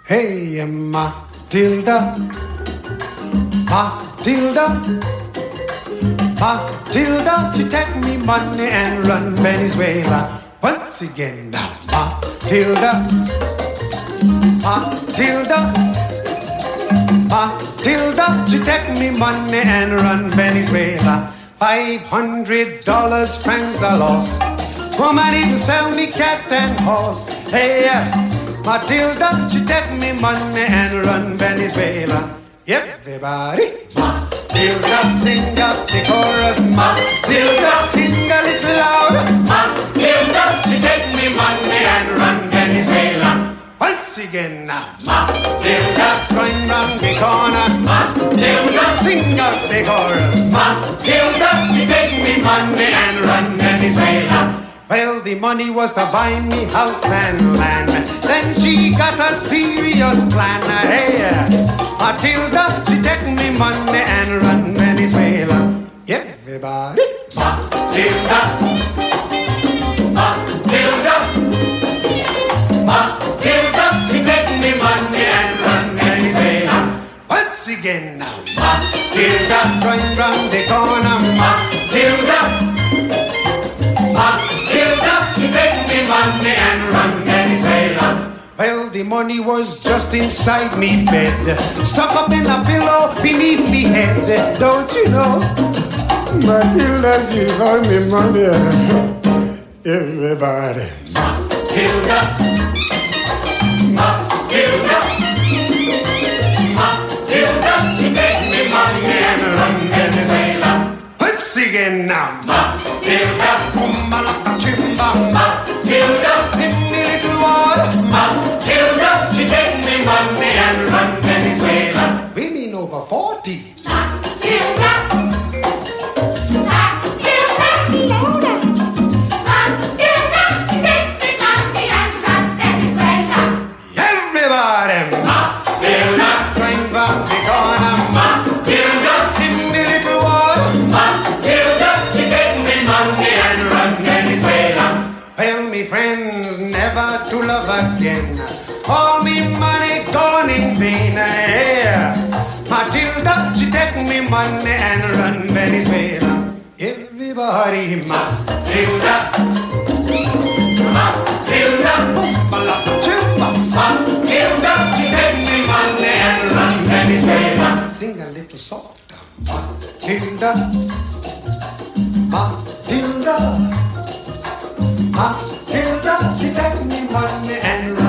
Hey, Matilda, Matilda, Matilda, she take me money and run Venezuela. Once again now, Matilda, Matilda, Matilda, she take me money and run Venezuela. $500 francs I lost. Woman even sell me cat and horse. Hey, Matilda, she take me money and run Venezuela. Everybody, Matilda, sing up the chorus. Matilda, sing a little louder. Matilda, she take me money and run Venezuela. Once again now, Matilda, going round the corner. Matilda, sing up the chorus. Matilda, she take me money and run Venezuela. Well, the money was to buy me house and land. Then she got a serious plan. Hey, Matilda, she take me money and run Venezuela. Everybody, Matilda, Matilda, Matilda, she take me money and run Venezuela. Once again now, Matilda, going round the corner. Matilda, Matilda, she take me money and run Venezuela. Well, the money was just inside me bed, stuck up in a pillow beneath me head. Don't you know, Matilda, she got me money. Everybody, Matilda, Matilda, Matilda, she take me money and run Venezuela. Once again now, Matilda, Chimba, Matilda, in the little water. Matilda, she take me money and run Venezuela. Women over 40. Matilda, Matilda, Matilda, she take me money and run Venezuela. Everybody, Matilda, going round the corner. Matilda, in the little water. Matilda, she take me money and run Venezuela. Well, me friends, never to love again. All me money gone in vain. Yeah. Matilda, she take me money and run Venezuela. Everybody, Matilda, Matilda, Matilda, she take me money and run Venezuela. Sing a little softer, Matilda, Matilda, Matilda, she take me money and